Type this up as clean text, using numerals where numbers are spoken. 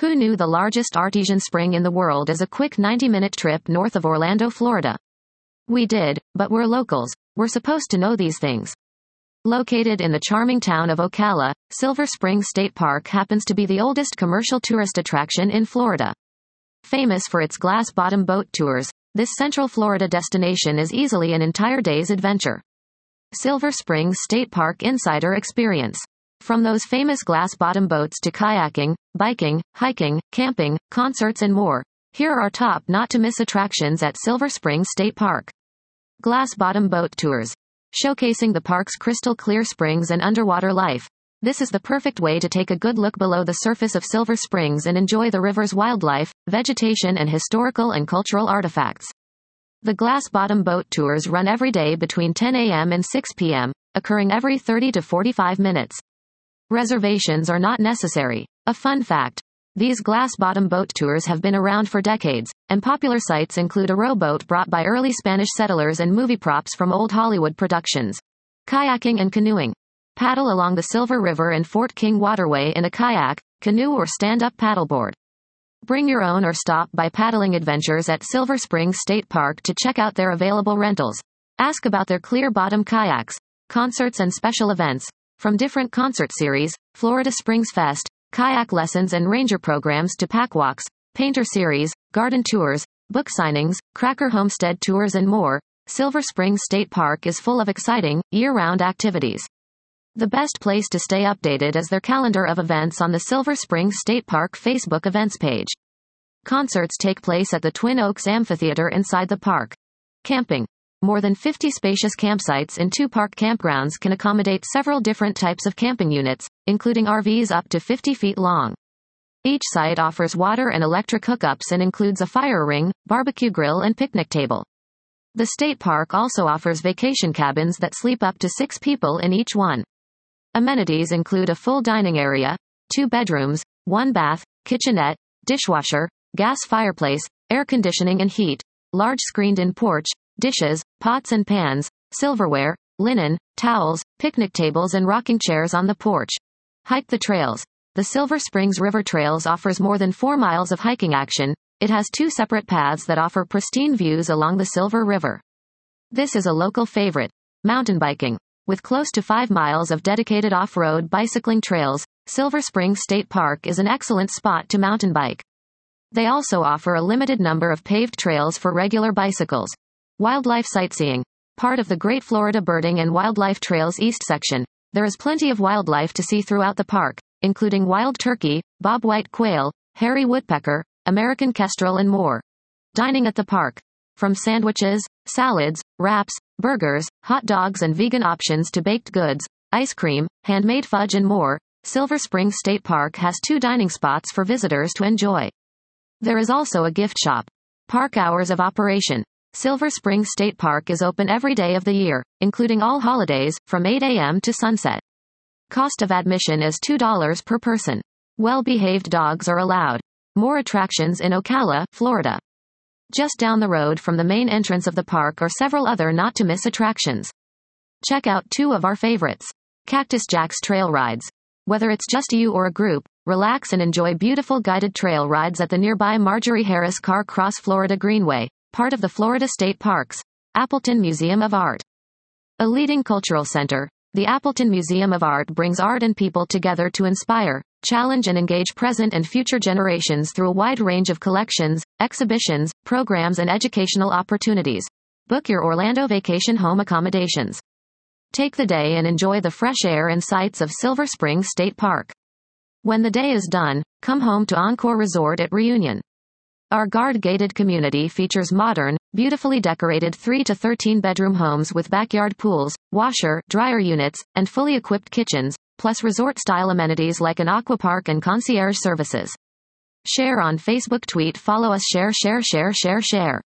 Who knew the largest artesian spring in the world is a quick 90-minute trip north of Orlando, Florida? We did, but we're locals. We're supposed to know these things. Located in the charming town of Ocala, Silver Spring State Park happens to be the oldest commercial tourist attraction in Florida. Famous for its glass-bottom boat tours, this Central Florida destination is easily an entire day's adventure. Silver Springs State Park Insider Experience. From those famous glass-bottom boats to kayaking, biking, hiking, camping, concerts and more, here are our top not-to-miss attractions at Silver Springs State Park. Glass-bottom boat tours. Showcasing the park's crystal-clear springs and underwater life. This is the perfect way to take a good look below the surface of Silver Springs and enjoy the river's wildlife, vegetation and historical and cultural artifacts. The glass-bottom boat tours run every day between 10 a.m. and 6 p.m., occurring every 30 to 45 minutes. Reservations are not necessary. A fun fact. These glass-bottom boat tours have been around for decades, and popular sites include a rowboat brought by early Spanish settlers and movie props from old Hollywood productions. Kayaking and canoeing. Paddle along the Silver River and Fort King Waterway in a kayak, canoe or stand-up paddleboard. Bring your own or stop by paddling adventures at Silver Springs State Park to check out their available rentals. Ask about their clear-bottom kayaks, concerts and special events. From different concert series, Florida Springs Fest, kayak lessons and ranger programs to pack walks, painter series, garden tours, book signings, Cracker Homestead tours and more, Silver Springs State Park is full of exciting, year-round activities. The best place to stay updated is their calendar of events on the Silver Springs State Park Facebook events page. Concerts take place at the Twin Oaks Amphitheater inside the park. Camping. More than 50 spacious campsites in 2 park campgrounds can accommodate several different types of camping units, including RVs up to 50 feet long. Each site offers water and electric hookups and includes a fire ring, barbecue grill and picnic table. The state park also offers vacation cabins that sleep up to 6 people in each one. Amenities include a full dining area, 2 bedrooms, 1 bath, kitchenette, dishwasher, gas fireplace, air conditioning and heat, large screened-in porch, dishes, pots and pans, silverware, linen, towels, picnic tables and rocking chairs on the porch. Hike the trails. The Silver Springs River Trails offers more than 4 miles of hiking action. It has 2 separate paths that offer pristine views along the Silver River. This is a local favorite. Mountain biking. With close to 5 miles of dedicated off-road bicycling trails, Silver Springs State Park is an excellent spot to mountain bike. They also offer a limited number of paved trails for regular bicycles. Wildlife sightseeing. Part of the Great Florida Birding and Wildlife Trails East section, there is plenty of wildlife to see throughout the park, including wild turkey, bobwhite quail, hairy woodpecker, American kestrel and more. Dining at the park. From sandwiches, salads, wraps, burgers, hot dogs and vegan options to baked goods, ice cream, handmade fudge and more, Silver Springs State Park has 2 dining spots for visitors to enjoy. There is also a gift shop. Park hours of operation. Silver Springs State Park is open every day of the year, including all holidays, from 8 a.m. to sunset. Cost of admission is $2 per person. Well-behaved dogs are allowed. More attractions in Ocala, Florida. Just down the road from the main entrance of the park are several other not-to-miss attractions. Check out 2 of our favorites. Cactus Jack's Trail Rides. Whether it's just you or a group, relax and enjoy beautiful guided trail rides at the nearby Marjorie Harris Car Cross Florida Greenway, part of the Florida State Parks. Appleton Museum of Art. A leading cultural center, the Appleton Museum of Art brings art and people together to inspire, challenge and engage present and future generations through a wide range of collections, exhibitions, programs and educational opportunities. Book your Orlando vacation home accommodations. Take the day and enjoy the fresh air and sights of Silver Springs State Park. When the day is done, come home to Encore Resort at Reunion. Our guard-gated community features modern, beautifully decorated 3 to 13 bedroom homes with backyard pools, washer, dryer units, and fully equipped kitchens, plus resort-style amenities like an aqua park and concierge services. Share on Facebook. Tweet follow us. Share.